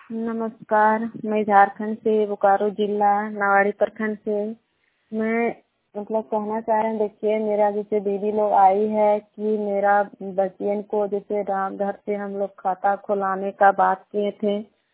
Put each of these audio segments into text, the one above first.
नमस्कार। मैं झारखंड से बोकारो जिला नावाड़ी प्रखंड से मैं कहना चाह रहे हैं। देखिए, मेरा जैसे दीदी लोग आई है कि मेरा बच्चियन को जैसे घर से हम लोग खाता खुलाने का बात किए थे।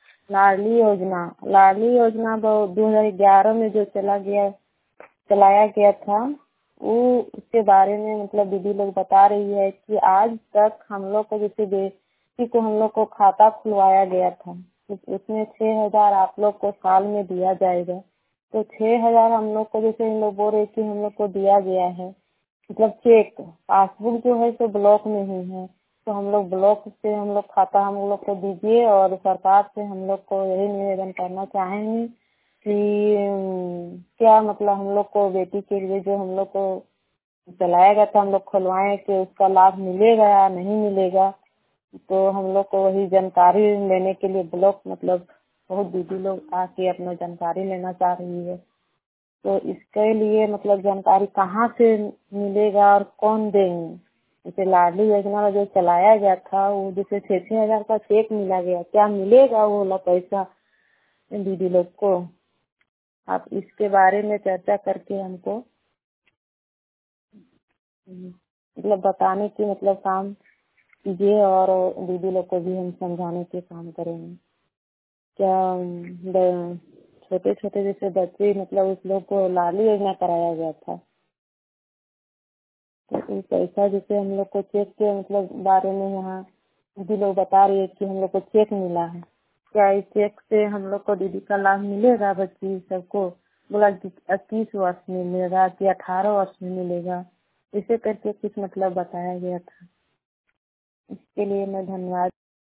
लाडली योजना 2011 में जो चलाया गया था, वो उसके बारे में दीदी लोग बता रही है कि आज तक हम लोग को जैसे बेटी को हम लोग को खाता खुलवाया गया था, उसमें 6,000 आप लोग को साल में दिया जाएगा। तो 6,000 हम लोग को जैसे इन लोग बोल रहे कि हम लोग को दिया गया है, चेक पासबुक जो है सो ब्लॉक में ही है। तो हम लोग ब्लॉक से हम लोग खाता हम लोग को दीजिए, और सरकार से हम लोग को यही निवेदन करना चाहेंगे कि क्या हम लोग को बेटी के लिए जो हम लोग को चलाया गया था, हम लोग खुलवाएं कि उसका लाभ मिलेगा या नहीं मिलेगा। तो हम लोग को वही जानकारी लेने के लिए ब्लॉक बहुत दीदी लोग आके अपना जानकारी लेना चाह रही है। तो इसके लिए जानकारी कहाँ से मिलेगा और कौन देंगे? जैसे लाडली योजना में जो चलाया गया था, वो जैसे 6,000 का चेक मिला गया, क्या मिलेगा वो वाला पैसा दीदी लोग को? आप इसके बारे में चर्चा करके हमको बताने की काम कीजिए, और दीदी लोग को भी हम समझाने के काम करेंगे। क्या छोटे छोटे जैसे बच्चे उस लोग को लाडली योजना कराया गया था, तो ये पैसा जैसे हम लोग को चेक के बारे में यहाँ दीदी लोग बता रही है कि हम लोग को चेक मिला है। क्या इस चेक से हम लोग को दीदी का लाभ मिलेगा? बच्ची सबको बोला कि 21 वर्ष में मिलेगा कि 18 वर्ष में मिलेगा, इसे करके कुछ बताया गया था। इसके लिए मैं धन्यवाद